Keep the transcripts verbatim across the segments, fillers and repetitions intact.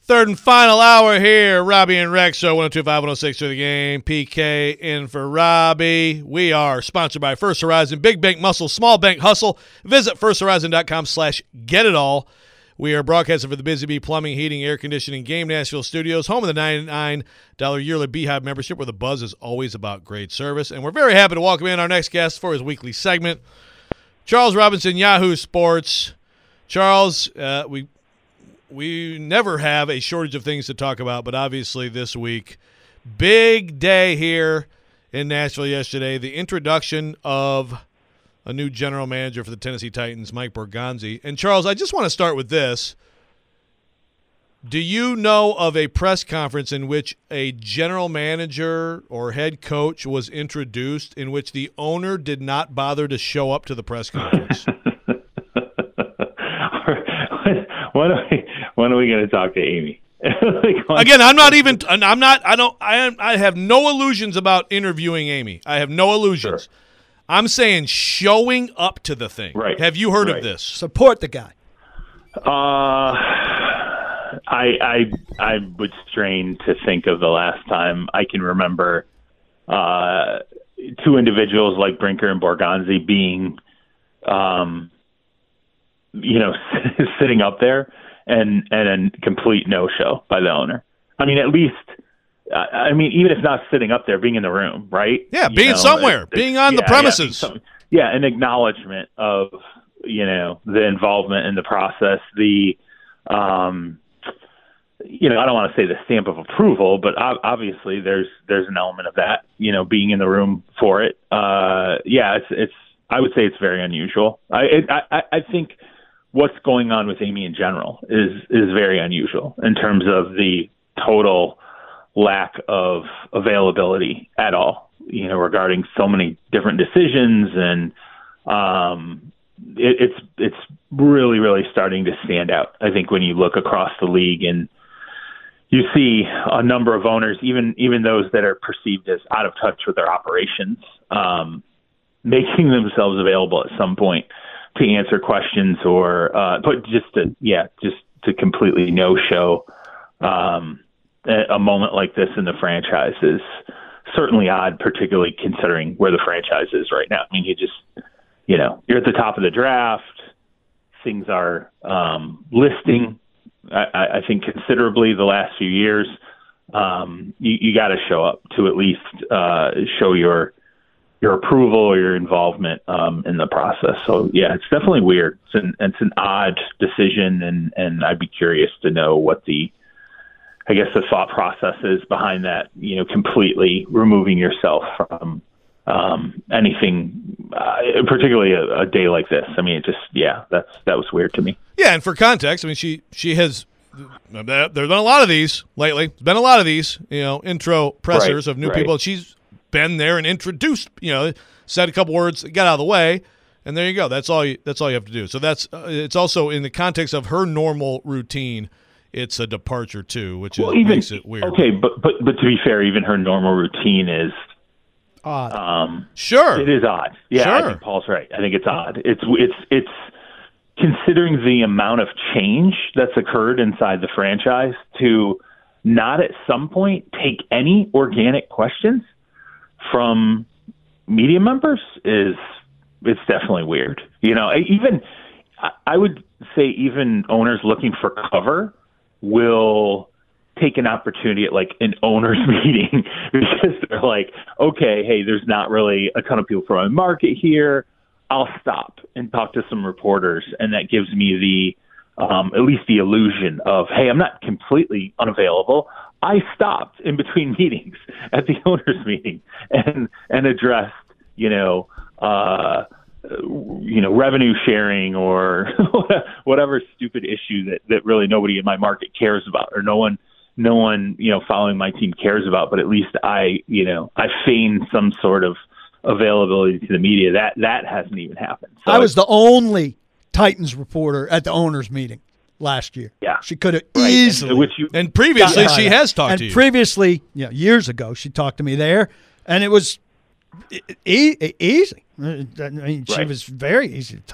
Third and final hour here. Robbie and Rex, show one oh two point five, one oh six to the game. P K in for Robbie. We are sponsored by First Horizon. Big Bank Muscle, Small Bank Hustle. Visit first horizon dot com slash get it all. We are broadcasting for the Busy Bee Plumbing, Heating, Air Conditioning Game Nashville Studios, home of the ninety-nine dollars yearly Beehive membership, where the buzz is always about great service. And we're very happy to welcome in our next guest for his weekly segment, Charles Robinson, Yahoo Sports. Charles, uh, we we never have a shortage of things to talk about, but obviously this week, big day here in Nashville yesterday, the introduction of a new general manager for the Tennessee Titans, Mike Borgonzi. And, Charles, I just want to start with this. Do you know of a press conference in which a general manager or head coach was introduced in which the owner did not bother to show up to the press conference? when are we, when are we going to talk to Amy? like, Again, I'm not even – I'm not – I don't – I am, I have no illusions about interviewing Amy. I have no illusions. Sure. I'm saying showing up to the thing. Right. Have you heard right. of this? Support the guy. Uh, I I I would strain to think of the last time I can remember uh, two individuals like Brinker and Borgonzi being, um, you know, sitting up there and and a complete no-show by the owner. I mean, at least. I mean, even if not sitting up there, being in the room, right? Yeah, being you know, somewhere, it, being on yeah, the premises. Yeah, yeah, an acknowledgement of, you know, the involvement in the process, the, um, you know, I don't want to say the stamp of approval, but obviously there's there's an element of that, you know, being in the room for it. Uh, yeah, it's it's. I would say it's very unusual. I it, I I think what's going on with Amy in general is is very unusual in terms of the total lack of availability at all, you know, regarding so many different decisions. And um, it, it's it's really, really starting to stand out, I think, when you look across the league and you see a number of owners, even even those that are perceived as out of touch with their operations, um, making themselves available at some point to answer questions or uh, but just to, yeah, just to completely no-show um a moment like this in the franchise is certainly odd, particularly considering where the franchise is right now. I mean, you just, you know, you're at the top of the draft. Things are um, listing, I, I think, considerably the last few years. Um, you, you got to show up to at least uh, show your your approval or your involvement um, in the process. So, yeah, it's definitely weird. It's an, it's an odd decision, and, and I'd be curious to know what the I guess the thought process is behind that, you know, completely removing yourself from um, anything, uh, particularly a, a day like this. I mean, it just, yeah, that's that was weird to me. Yeah, and for context, I mean, she she has, there's been a lot of these lately. There's been a lot of these, you know, intro pressers right, of new right. people. She's been there and introduced, you know, said a couple words, got out of the way, and there you go. That's all you, that's all you have to do. So that's, uh, it's also in the context of her normal routine. It's a departure too, which well, is, even, makes it weird. Okay, but but but to be fair, even her normal routine is odd. Um, sure, it is odd. Yeah, sure. I think Paul's right. I think it's odd. It's it's it's considering the amount of change that's occurred inside the franchise to not at some point take any organic questions from media members is it's definitely weird. You know, even I would say even owners looking for cover will take an opportunity at like an owners meeting because they're like, okay, hey, there's not really a ton of people from my market here. I'll stop and talk to some reporters. And that gives me the, um, at least the illusion of, hey, I'm not completely unavailable. I stopped in between meetings at the owners meeting and, and addressed, you know, uh, you know, revenue sharing or whatever stupid issue that, that really nobody in my market cares about, or no one, no one, you know, following my team cares about, but at least I, you know, I feign some sort of availability to the media. That, that hasn't even happened. So I was the only Titans reporter at the owners meeting last year. Yeah. She could have right. easily. And, which you, and previously yeah, she yeah. has talked and to you. previously, yeah, years ago, she talked to me there, and it was e- e- easy. I mean, she right. was very easy to talk to.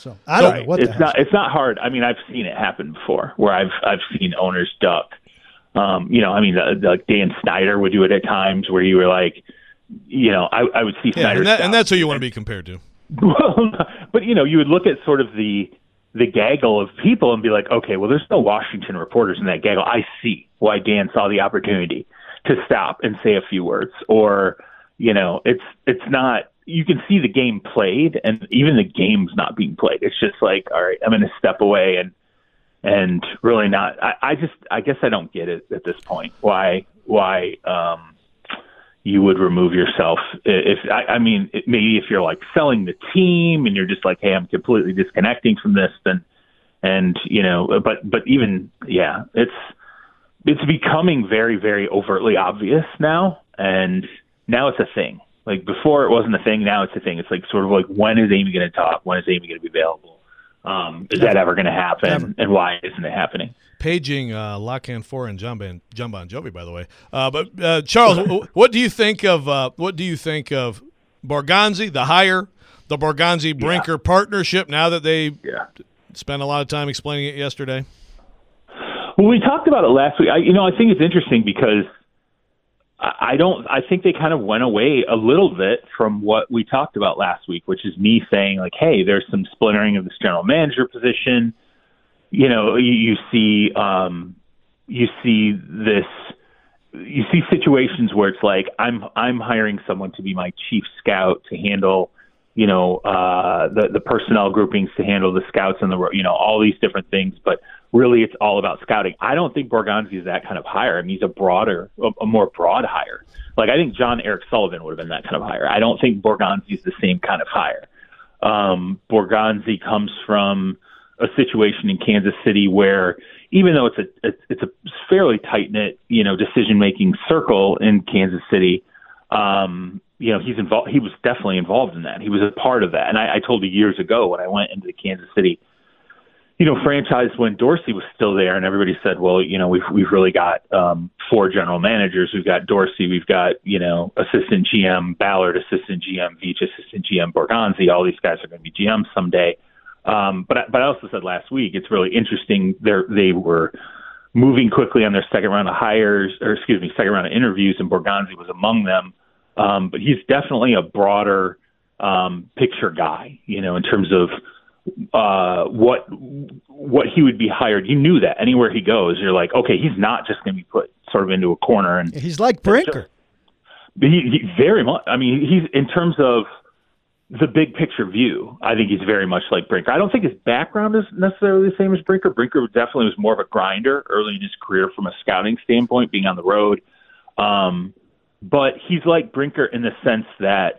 So I so don't know what it's the not. It's not hard. I mean, I've seen it happen before, where I've I've seen owners duck. Um, you know, I mean, uh, like Dan Snyder would do it at times, where you were like, you know, I, I would see Yeah, Snyder, and, that, and that's who you want to be compared to. Well, but you know, you would look at sort of the the gaggle of people and be like, okay, well, there's no Washington reporters in that gaggle. I see why Dan saw the opportunity to stop and say a few words, or you know, it's it's not. You can see the game played, and even the game's not being played. It's just like, all right, I'm going to step away and and really not. I, I just, I guess, I don't get it at this point. Why, why um, you would remove yourself? If I, I mean, it, maybe if you're like selling the team and you're just like, hey, I'm completely disconnecting from this, then, and you know, but but even yeah, it's it's becoming very, very overtly obvious now, and now it's a thing. Like before, it wasn't a thing. Now it's a thing. It's like sort of like, when is Amy going to talk? When is Amy going to be available? Um, is that ever going to happen? Never. And why isn't it happening? Paging uh, Lockhan Four and John Bon, John Bon Jovi, by the way. Uh, but uh, Charles, what do you think of uh, what do you think of Borgonzi, the hire, the Borgonzi Brinker yeah. partnership? Now that they yeah. spent a lot of time explaining it yesterday. Well, we talked about it last week. I, you know, I think it's interesting because I don't. I think they kind of went away a little bit from what we talked about last week, which is me saying like, "Hey, there's some splintering of this general manager position." You know, you, you see, um, you see this, you see situations where it's like, I'm I'm hiring someone to be my chief scout to handle, you know, uh, the the personnel groupings, to handle the scouts and the, you know, all these different things, but really it's all about scouting. I don't think Borgonzi is that kind of hire. I mean, he's a broader, a, a more broad hire. Like, I think John Eric Sullivan would have been that kind of hire. I don't think Borgonzi is the same kind of hire. Um, Borgonzi comes from a situation in Kansas City where, even though it's a it's, it's a fairly tight-knit, you know, decision-making circle in Kansas City, um, you know, he's involved. He was definitely involved in that. He was a part of that. And I, I told you years ago when I went into the Kansas City, you know, franchise, when Dorsey was still there, and everybody said, well, you know, we've we've really got um, four general managers. We've got Dorsey, we've got, you know, assistant G M Ballard, assistant G M Veach, assistant G M Borgonzi. All these guys are going to be G Ms someday. Um, but but I also said last week, it's really interesting. They they were moving quickly on their second round of hires, or excuse me, second round of interviews, and Borgonzi was among them. Um, but he's definitely a broader um, picture guy, you know, in terms of uh, what what he would be hired. You knew that anywhere he goes, you're like, okay, he's not just going to be put sort of into a corner. And he's like Brinker. He, he very much. I mean, he's in terms of the big picture view, I think he's very much like Brinker. I don't think his background is necessarily the same as Brinker. Brinker definitely was more of a grinder early in his career from a scouting standpoint, being on the road. Um, but he's like Brinker in the sense that,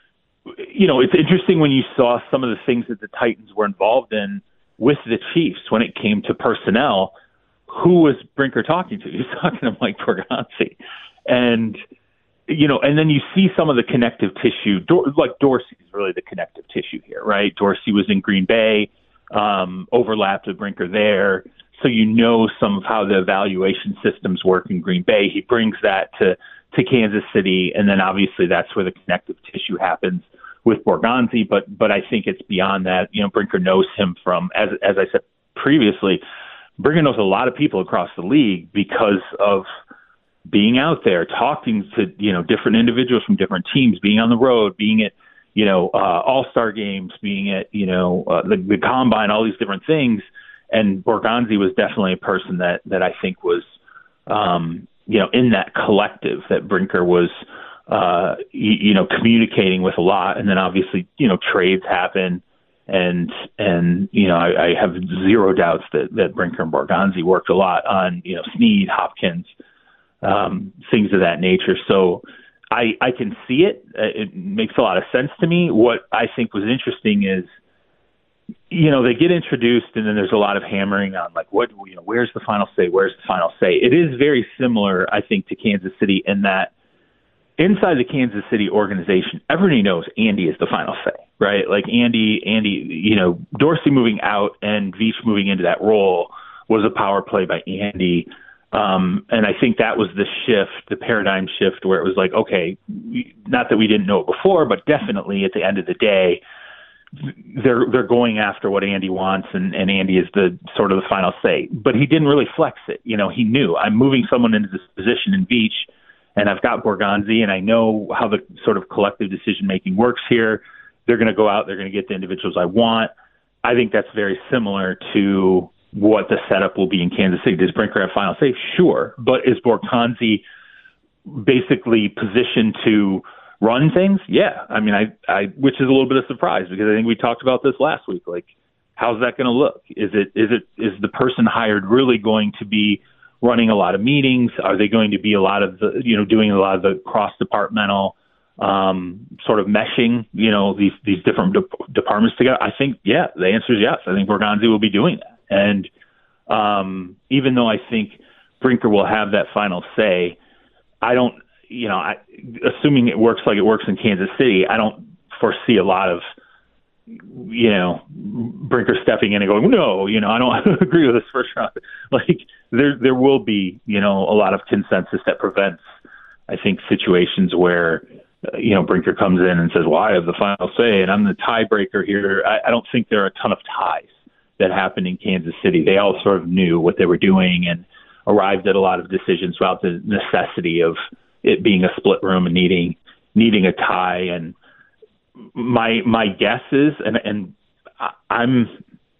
you know, it's interesting when you saw some of the things that the Titans were involved in with the Chiefs when it came to personnel. Who was Brinker talking to? He was talking to Mike Borgonzi. And, you know, and then you see some of the connective tissue. Dor- like Dorsey is really the connective tissue here, right? Dorsey was in Green Bay, um, overlapped with Brinker there. So you know some of how the evaluation systems work in Green Bay. He brings that to, to Kansas City, and then obviously that's where the connective tissue happens with Borgonzi. But but I think it's beyond that. You know, Brinker knows him from, as as I said previously, Brinker knows a lot of people across the league because of being out there, talking to, you know, different individuals from different teams, being on the road, being at, you know, uh, all-star games, being at, you know, uh, the, the combine, all these different things. And Borgonzi was definitely a person that, that I think was, um, you know, in that collective that Brinker was, uh, you, you know, communicating with a lot. And then obviously, you know, trades happen. And, and you know, I, I have zero doubts that, that Brinker and Borgonzi worked a lot on, you know, Snead, Hopkins, um, things of that nature. So I, I can see it. It makes a lot of sense to me. What I think was interesting is, you know, they get introduced and then there's a lot of hammering on like, what, you know, where's the final say? Where's the final say? It is very similar, I think, to Kansas City in that inside the Kansas City organization, everybody knows Andy is the final say, right? Like Andy, Andy, you know, Dorsey moving out and Veach moving into that role was a power play by Andy. Um, and I think that was the shift, the paradigm shift, where it was like, okay, we, not that we didn't know it before, but definitely at the end of the day, they're they're going after what Andy wants, and, and Andy is the sort of the final say. But he didn't really flex it. You know, he knew I'm moving someone into this position in Veach, and I've got Borgonzi, and I know how the sort of collective decision making works here. They're going to go out, they're going to get the individuals I want. I think that's very similar to what the setup will be in Kansas City. Does Brinker have final say? Sure, but is Borgonzi basically positioned to run things? Yeah. I mean, I, I, which is a little bit of surprise because I think we talked about this last week. Like, how's that going to look? Is it, is it, is the person hired really going to be running a lot of meetings? Are they going to be a lot of the, you know, doing a lot of the cross departmental, um, sort of meshing, you know, these, these different de- departments together? I think, yeah, the answer is yes. I think Borgonzi will be doing that. And, um, even though I think Brinker will have that final say, I don't, you know, I, assuming it works like it works in Kansas City, I don't foresee a lot of, you know, Brinker stepping in and going, no, you know, I don't agree with this first round. Like, there, there will be, you know, a lot of consensus that prevents, I think, situations where, uh, you know, Brinker comes in and says, well, I have the final say and I'm the tiebreaker here. I, I don't think there are a ton of ties that happened in Kansas City. They all sort of knew what they were doing and arrived at a lot of decisions about the necessity of it being a split room and needing needing a tie. And my my guess is, and and I'm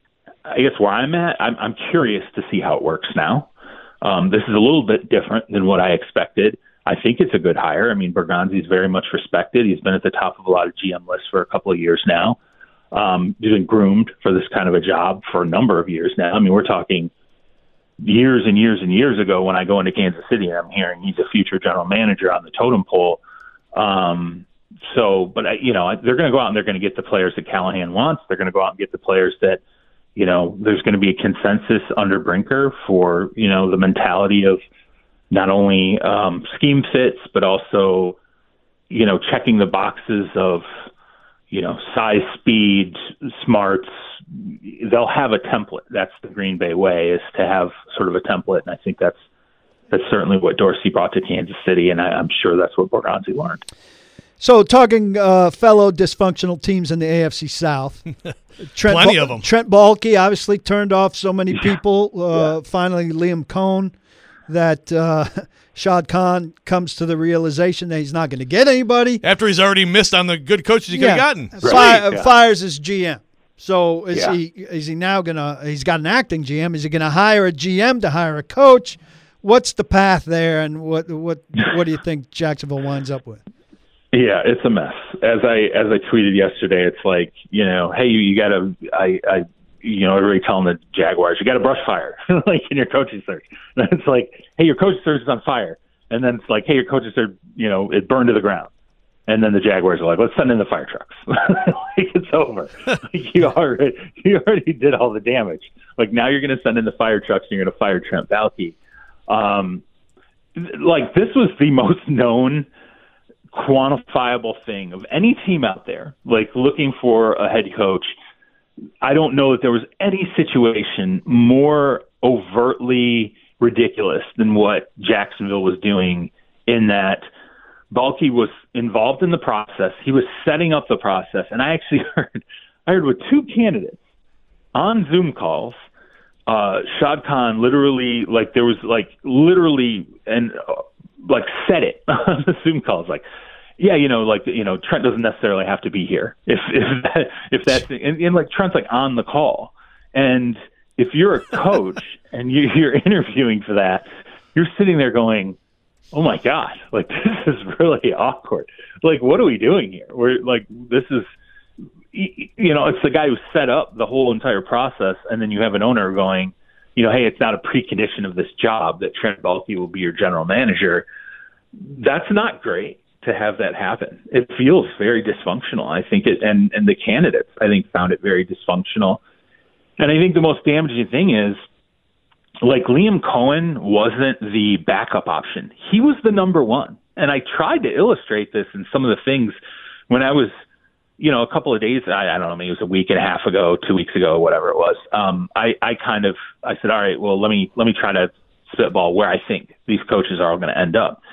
I guess where I'm at, I'm, I'm curious to see how it works now. Um, this is a little bit different than what I expected. I think it's a good hire. I mean, Borgonzi is very much respected. He's been at the top of a lot of G M lists for a couple of years now. Um, he's been groomed for this kind of a job for a number of years now. I mean, we're talking years and years and years ago when I go into Kansas City and I'm hearing he's a future general manager on the totem pole. Um, so, but I, you know, they're going to go out and they're going to get the players that Callahan wants. They're going to go out and get the players that, you know, there's going to be a consensus under Brinker for, you know, the mentality of not only um, scheme fits, but also, you know, checking the boxes of, you know, size, speed, smarts. They'll have a template. That's the Green Bay way, is to have sort of a template. And I think that's that's certainly what Dorsey brought to Kansas City, and I, I'm sure that's what Borgonzi learned. So talking uh, fellow dysfunctional teams in the A F C South. Trent Plenty ba- of them. Trent Baalke obviously turned off so many Yeah. people. Uh, Yeah. Finally, Liam Cohn, that uh, Shad Khan comes to the realization that he's not going to get anybody. After he's already missed on the good coaches he could have gotten. Fi- Right, yeah. Fires his G M. So is Yeah. he is he now gonna? He's got an acting G M. Is he gonna hire a G M to hire a coach? What's the path there, and what what what do you think Jacksonville winds up with? Yeah, it's a mess. As I as I tweeted yesterday, it's like, you know, hey, you, you got to, I, I, you know, everybody telling the Jaguars, you got to brush fire, like in your coaching search. And it's like, hey, your coaching search is on fire, and then it's like, hey, your coaching search, you know, it burned to the ground. And then the Jaguars are like, let's send in the fire trucks. Like, it's over. Like, you already you already did all the damage. Like, now you're going to send in the fire trucks and you're going to fire Trent Baalke. Um, like, this was the most known quantifiable thing of any team out there, like looking for a head coach. I don't know that there was any situation more overtly ridiculous than what Jacksonville was doing, in that Baalke was involved in the process. He was setting up the process. And I actually heard, I heard with two candidates on Zoom calls, uh, Shad Khan literally, like there was like literally, and uh, like said it on the Zoom calls, like, yeah, you know, like, you know, Trent doesn't necessarily have to be here. If, if that, if that's, and, and like Trent's like on the call. And if you're a coach and you, you're interviewing for that, you're sitting there going, oh my God, like, this is really awkward. Like, what are we doing here? We're like, this is, you know, it's the guy who set up the whole entire process. And then you have an owner going, you know, hey, it's not a precondition of this job that Trent Baalke will be your general manager. That's not great to have that happen. It feels very dysfunctional. I think it, and, and the candidates, I think, found it very dysfunctional. And I think the most damaging thing is, like, Liam Cohen wasn't the backup option. He was the number one. And I tried to illustrate this in some of the things when I was, you know, a couple of days, I, I don't know, maybe it was a week and a half ago, two weeks ago, whatever it was. Um, I, I kind of, I said, all right, well, let me, let me try to spitball where I think these coaches are all going to end up.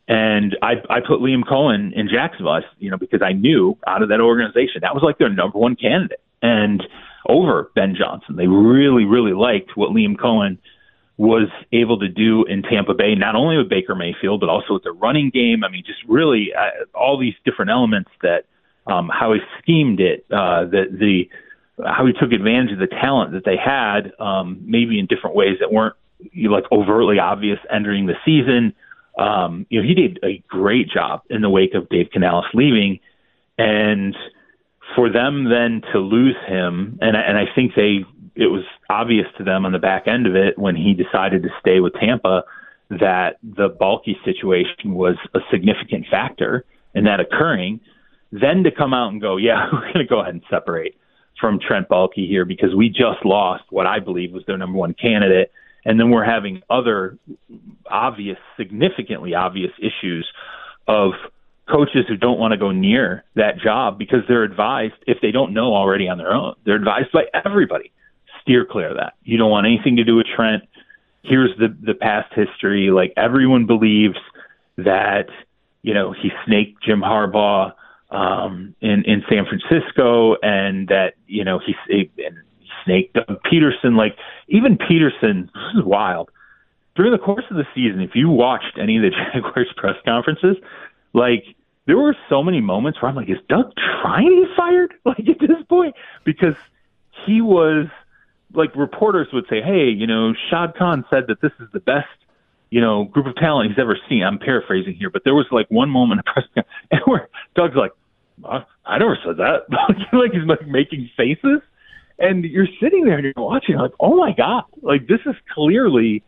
And I, I put Liam Cohen in Jacksonville, you know, because I knew out of that organization, that was like their number one candidate. And over Ben Johnson, they really, really liked what Liam Cohen was able to do in Tampa Bay, not only with Baker Mayfield, but also with the running game. I mean, just really uh, all these different elements that um, how he schemed it, uh, the, the how he took advantage of the talent that they had, um, maybe in different ways that weren't you know, like overtly obvious entering the season. Um, you know, he did a great job in the wake of Dave Canales leaving, and for them then to lose him, and, and I think they it was obvious to them on the back end of it when he decided to stay with Tampa that the Baalke situation was a significant factor in that occurring. Then to come out and go, yeah, we're going to go ahead and separate from Trent Baalke here because we just lost what I believe was their number one candidate. And then we're having other obvious, significantly obvious issues of coaches who don't want to go near that job because they're advised, if they don't know already on their own, they're advised by everybody, steer clear of that. You don't want anything to do with Trent. Here's the, the past history. Like everyone believes that, you know, he snaked Jim Harbaugh um, in, in San Francisco and that, you know, he, he and snake Doug Peterson. Like even Peterson, this is wild. During the course of the season, if you watched any of the Jaguars press conferences, like there were so many moments where I'm like, is Doug trying to get fired? Like at this point, because he was like reporters would say, hey, you know, Shad Khan said that this is the best, you know, group of talent he's ever seen. I'm paraphrasing here, but there was like one moment in press conference and where Doug's like, I, I never said that. Like he's like making faces. And you're sitting there and you're watching like, oh my God, like this is clearly,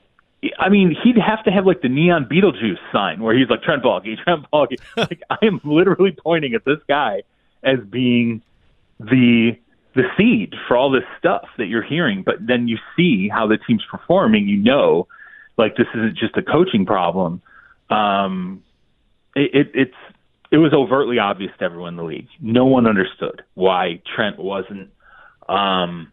I mean, he'd have to have like the neon Beetlejuice sign where he's like Trent Baalke, Trent Baalke. Like I am literally pointing at this guy as being the the seed for all this stuff that you're hearing. But then you see how the team's performing, you know, like this isn't just a coaching problem. Um, it, it, it's it was overtly obvious to everyone in the league. No one understood why Trent wasn't. Um,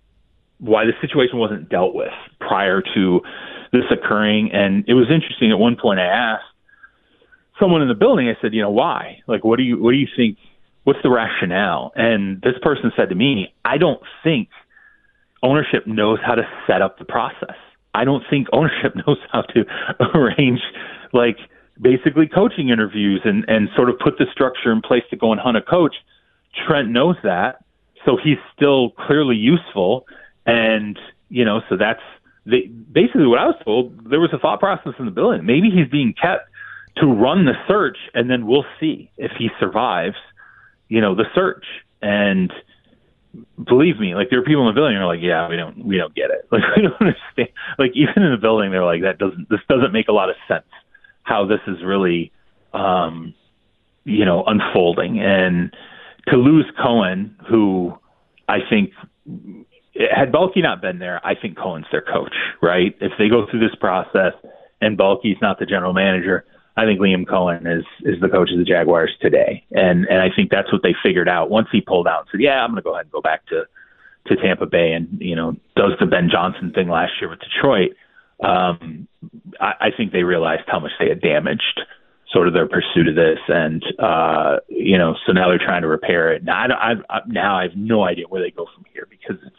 why the situation wasn't dealt with prior to this occurring. And it was interesting. At one point I asked someone in the building, I said, you know, why? Like, what do you, what do you think, what's the rationale? And this person said to me, I don't think ownership knows how to set up the process. I don't think ownership knows how to arrange like basically coaching interviews and, and sort of put the structure in place to go and hunt a coach. Trent knows that. So he's still clearly useful. And, you know, so that's the, basically what I was told. There was a thought process in the building. Maybe he's being kept to run the search, and then we'll see if he survives, you know, the search. And believe me, like there are people in the building who are like, yeah, we don't, we don't get it. Like we don't understand. Like even in the building, they're like, that doesn't, this doesn't make a lot of sense how this is really, um, you know, unfolding. And to lose Cohen, who I think had Baalke not been there, I think Cohen's their coach, right? If they go through this process and Baalke's not the general manager, I think Liam Cohen is is the coach of the Jaguars today. And and I think that's what they figured out once he pulled out and said, yeah, I'm going to go ahead and go back to, to Tampa Bay and, you know, does the Ben Johnson thing last year with Detroit. Um, I, I think they realized how much they had damaged sort of their pursuit of this. And, uh, you know, so now they're trying to repair it. Now I, don't, I, I, now I have no idea where they go from here because it's,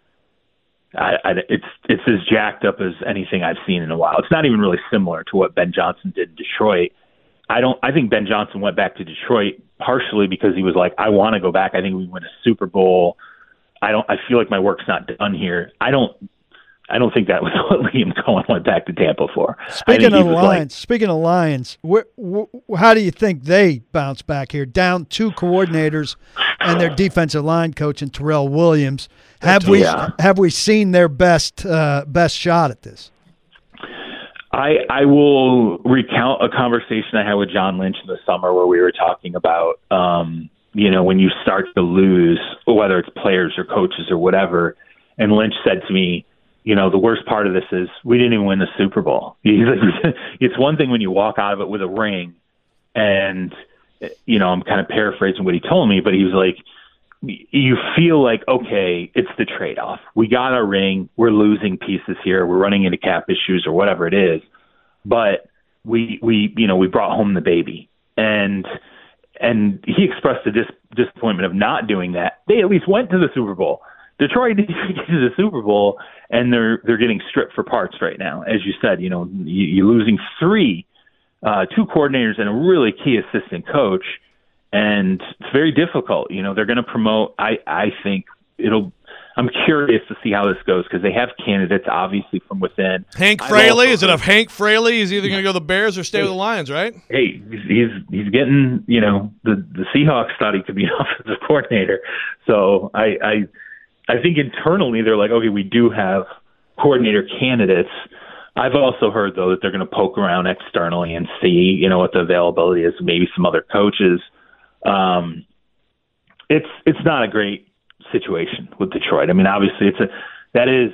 I, I, it's, it's as jacked up as anything I've seen in a while. It's not even really similar to what Ben Johnson did in Detroit. I don't, I think Ben Johnson went back to Detroit partially because he was like, I want to go back. I think we win a Super Bowl. I don't, I feel like my work's not done here. I don't, I don't think that was what Liam Cohen went back to Tampa for. Speaking of Lions, like, speaking of Lions, wh- wh- how do you think they bounce back here? Down two coordinators and their defensive line coach and Terrell Williams. Have we yeah. have we seen their best uh, best shot at this? I I will recount a conversation I had with John Lynch in the summer where we were talking about um, you know, when you start to lose, whether it's players or coaches or whatever, and Lynch said to me, you know, the worst part of this is we didn't even win the Super Bowl. It's one thing when you walk out of it with a ring and, you know, I'm kind of paraphrasing what he told me, but he was like, you feel like, okay, it's the trade-off. We got our ring. We're losing pieces here. We're running into cap issues or whatever it is. But we we you know we brought home the baby, and and he expressed a dis- disappointment of not doing that. They at least went to the Super Bowl. Detroit didn't get to the Super Bowl, and they're they're getting stripped for parts right now. As you said, you know, you, you're losing three, uh, two coordinators and a really key assistant coach, and it's very difficult. You know, they're going to promote. I I think it'll. I'm curious to see how this goes because they have candidates obviously from within. Hank Fraley, is it if Hank Fraley is either going to go to the Bears or stay hey, with the Lions, right? Hey, he's he's getting, you know, the the Seahawks thought he could be an offensive coordinator, so I I I think internally they're like, okay, we do have coordinator candidates. I've also heard though that they're going to poke around externally and see, you know, what the availability is, maybe some other coaches. Um, it's it's not a great situation with Detroit. I mean, obviously it's a, that is,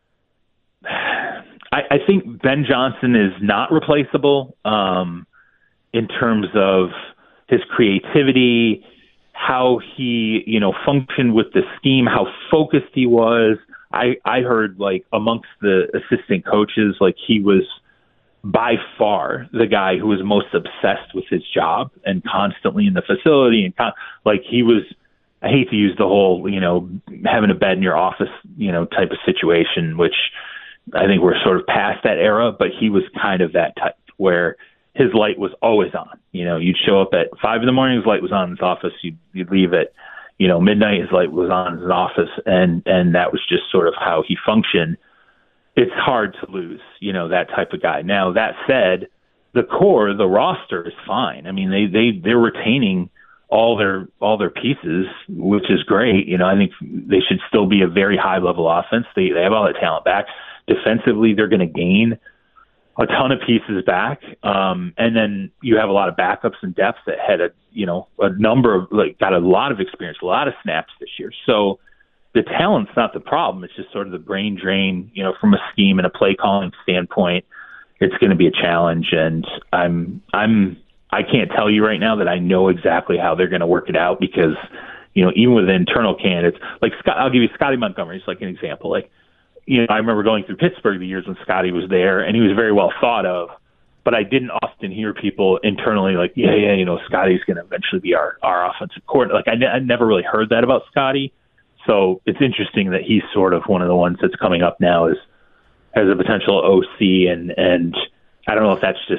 I, I think Ben Johnson is not replaceable um, in terms of his creativity, how he, you know, functioned with the scheme, how focused he was. I, I heard like amongst the assistant coaches, like he was by far the guy who was most obsessed with his job and constantly in the facility and con- like he was, I hate to use the whole, you know, having a bed in your office, you know, type of situation, which I think we're sort of past that era, but he was kind of that type where his light was always on. You know, you'd show up at five in the morning, his light was on in his office. You'd, you'd leave at, you know, midnight, his light was on in his office. And, and that was just sort of how he functioned. It's hard to lose, you know, that type of guy. Now, that said, the core, the roster is fine. I mean, they, they, they're retaining all their all their pieces, which is great. You know, I think they should still be a very high level offense. They they have all that talent back. Defensively, they're going to gain a ton of pieces back, um, and then you have a lot of backups and depth that had a you know a number of like got a lot of experience, a lot of snaps this year. So the talent's not the problem. It's just sort of the brain drain. You know, from a scheme and a play calling standpoint, it's going to be a challenge, and I'm I'm. I can't tell you right now that I know exactly how they're going to work it out because, you know, even with internal candidates, like Scott, I'll give you Scotty Montgomery. It's like an example. Like, you know, I remember going through Pittsburgh the years when Scotty was there and he was very well thought of, but I didn't often hear people internally like, yeah, yeah, you know, Scotty's going to eventually be our, our offensive coordinator. Like I, ne- I never really heard that about Scotty. So it's interesting that he's sort of one of the ones that's coming up now as, as a potential O C. And, and I don't know if that's just,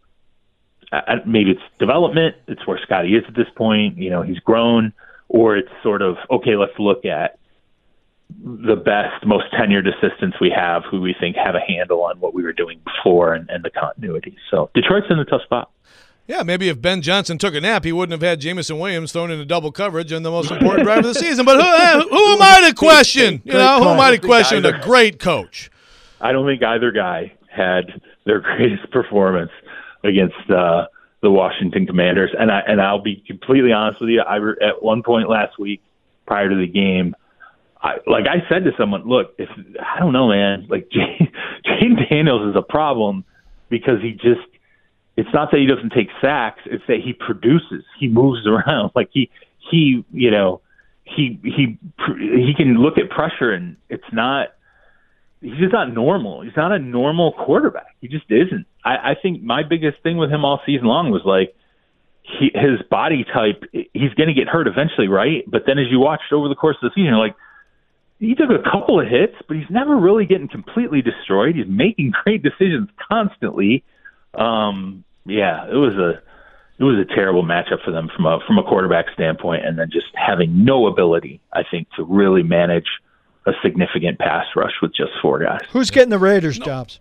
Uh, maybe it's development. It's where Scotty is at this point. You know, he's grown, or it's sort of, okay, let's look at the best, most tenured assistants we have who we think have a handle on what we were doing before and, and the continuity. So Detroit's in a tough spot. Yeah, maybe if Ben Johnson took a nap, he wouldn't have had Jameson Williams thrown into double coverage and the most important drive of the season. But who, who am I to question? You know, who am I to question a great coach? I don't think either guy had their greatest performance against uh, the Washington Commanders. And, I, and I'll be completely honest with you, I re- at one point last week prior to the game, I, like I said to someone, look, if I don't know, man, like Jaden Daniels is a problem because he just, it's not that he doesn't take sacks, it's that he produces, he moves around. Like he, he, you know, he, he, he can look at pressure and it's not, he's just not normal. He's not a normal quarterback. He just isn't. I, I think my biggest thing with him all season long was like he, his body type, he's going to get hurt eventually, right? But then as you watched over the course of the season, you're like, he took a couple of hits, but he's never really getting completely destroyed. He's making great decisions constantly. Um, yeah, it was a it was a terrible matchup for them from a from a quarterback standpoint, and then just having no ability, I think, to really manage a significant pass rush with just four guys. Who's getting the Raiders no. jobs?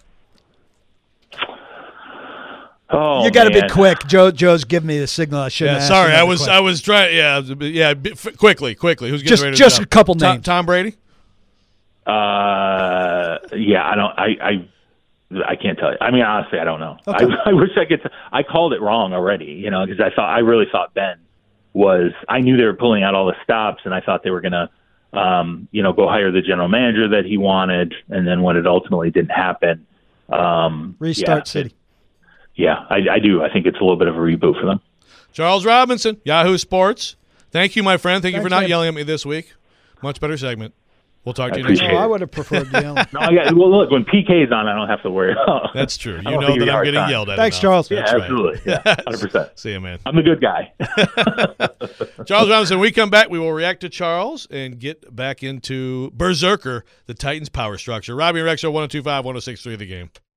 Oh, you got to be quick. Joe, Joe's giving me the signal. I shouldn't. Yeah, sorry, I was, I was trying. Yeah, yeah. Quickly, quickly. Who's getting just, the Raiders just job? a couple Tom, names? Tom Brady. Uh, yeah, I don't. I, I, I can't tell you. I mean, honestly, I don't know. Okay. I, I wish I could. T- I called it wrong already. You know, because I thought I really thought Ben was. I knew they were pulling out all the stops, and I thought they were going to. Um, you know, go hire the general manager that he wanted, and then when it ultimately didn't happen, um, restart yeah, City. It, yeah, I, I do. I think it's a little bit of a reboot for them. Charles Robinson, Yahoo Sports. Thank you, my friend. Thank Thanks, you for not man. yelling at me this week. Much better segment. We'll talk to I you next appreciate week. Oh, it. I would have preferred Deion. No, I got, well, look, when P K's on, I don't have to worry about. That's true. You I don't know think that you're I'm hard getting time. yelled at. Thanks, enough. Charles. Yeah, That's right. absolutely. Yeah, one hundred percent. See you, man. I'm the good guy. Charles Robinson, we come back, we will react to Charles and get back into Berserker, the Titans power structure. Robbie and Rexo, one oh two five, one oh six three The Game.